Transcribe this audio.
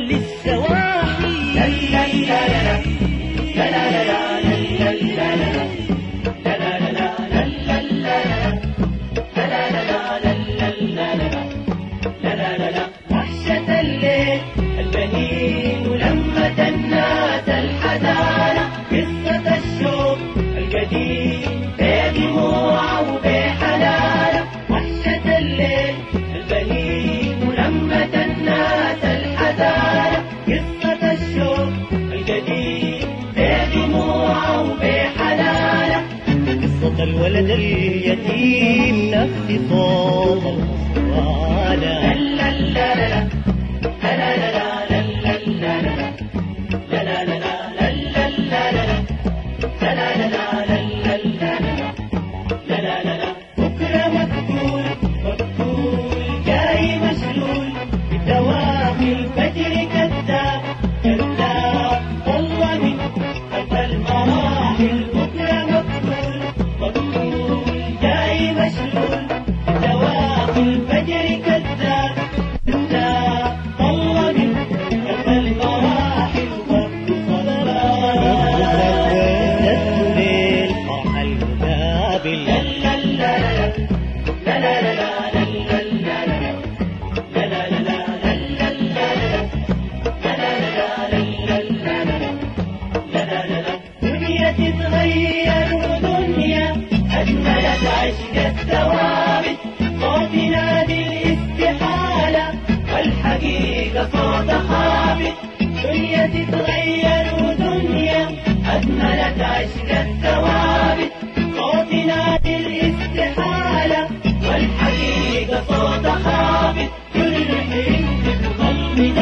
أهل السواحل. لا لا لا لا لا لا لا لا. وحشة الليل البنين ولما تنات الحزانة، قصة الشوق القديم بدموعه وبحنانه. وحشة الليل البنين ولما تنات الحزانة، قصة الشوق القديم بدموعه وبحنانه. قصة الولد اليتيم نفس صوت الوصالة. لا لا لا لا لا بكرة مقتول مقتول جاي مشلول بدواخي الفجر كذاب كذاب والله من خلف المراحل. بكرة مقتول مقتول جاي مشلول بدواخي الفجر كذاب كذاب والله من خلف المراحل. وقت صلاه ليل فرح المقابل. دنيا تتغير ودنيا أجملت عشق الثوابت. صوت نادي الاستحالة والحقيقة صوت خابت. دنيا تتغير ودنيا أجملت عشق الثوابت. صوت نادي الاستحالة والحقيقة صوت خابت. كل حين في قلبنا